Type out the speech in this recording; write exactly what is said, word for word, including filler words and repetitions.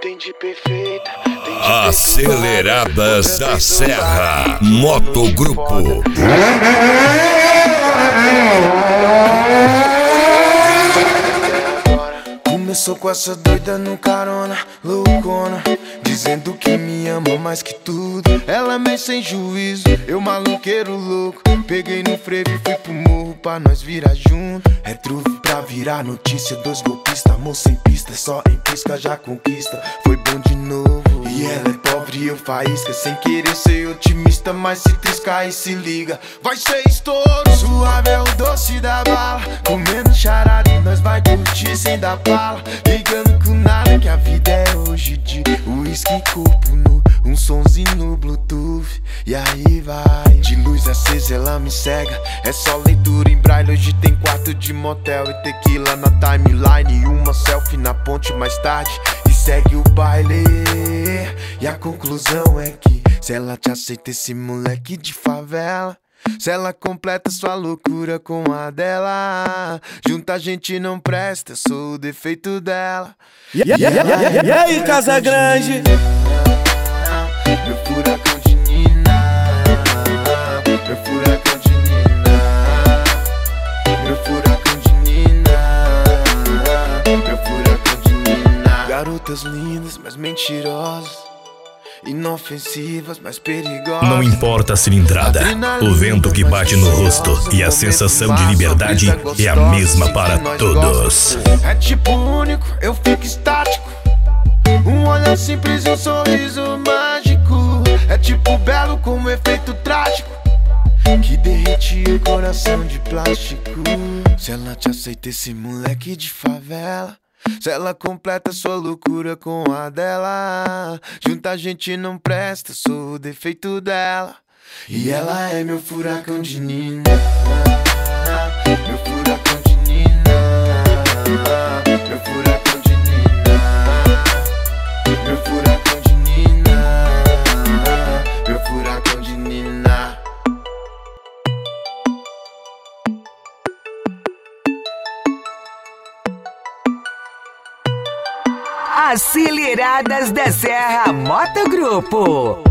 tem de perfeita, tem de Aceleradas da Serra Motogrupo. Começou com essa doida no carona, loucona, dizendo que me ama mais que tudo. Ela meio sem juízo, eu maluqueiro louco. Peguei no frevo e fui pro morro pra nós virar junto. É trufe pra virar notícia, dois golpistas, moça sem pista, só em pisca já conquista. Foi bom de novo. E ela é pobre e eu faísca, sem querer ser otimista, mas se triscar e se liga, vai ser estouro. Suave é o doce da bala, comendo charada e nós vai curtir sem dar bala. Ligando com nada que a vida é hoje de uísque corpo nu, um sonzinho no bluetooth. E aí vai, de luz acesa ela me cega, é só leitura em braille. Hoje tem quarto de motel e tequila na timeline, e uma selfie na ponte mais tarde e segue o baile. E a conclusão é que se ela te aceita, esse moleque de favela, se ela completa sua loucura com a dela, junta a gente não presta, eu sou o defeito dela. E, e, e, e, e aí, Casa Grande? Meu furacão de Nina, meu furacão de Nina, meu furacão de Nina, meu furacão de Nina. Garotas lindas, mas mentirosas, inofensivas, mas perigosas. Não importa a cilindrada, o vento que bate no rosto e a sensação de liberdade é a mesma para todos. É tipo único, eu fico estático, um olhar simples e um sorriso mágico. É tipo belo com um efeito trágico que derrete o coração de plástico. Se ela te aceita, esse moleque de favela, se ela completa sua loucura com a dela, junta a gente não presta, sou o defeito dela. E ela é meu furacão de Nina, meu furacão de Nina, meu furacão de Nina, meu furacão de Nina, meu furacão de Nina. Aceleradas da Serra Motogrupo.